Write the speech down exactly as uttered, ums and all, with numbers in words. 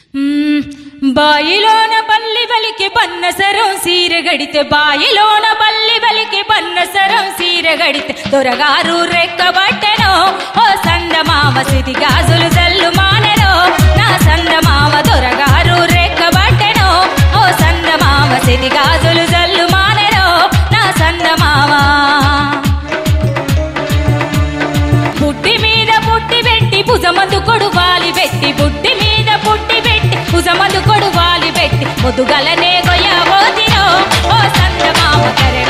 బాయిలోన బల్లి బలికి పన్నసరం సీరగడితే బాయిలోన బల్లి బలికి పన్నసరం సీరగడితే దొరగారు రెక్కబట్టెనో ఓ సందమామ సిది గాజులు జల్లు మానెనో నా సందమామ దొరగారు రెక్కబట్టెనో ఓ సందమామ సిది గాజులు జల్లు మానెనో నా సందమామ పుట్టి మీద పుట్టి పెట్టి భుజమందు కొడువాలి పెట్టి పుట్టి మీద పుట్టి పెట్టి భుజమందు కొడువాలి పెట్టి ముదుగలనే గొయ్యబోతినో ఓ సందమామ కరె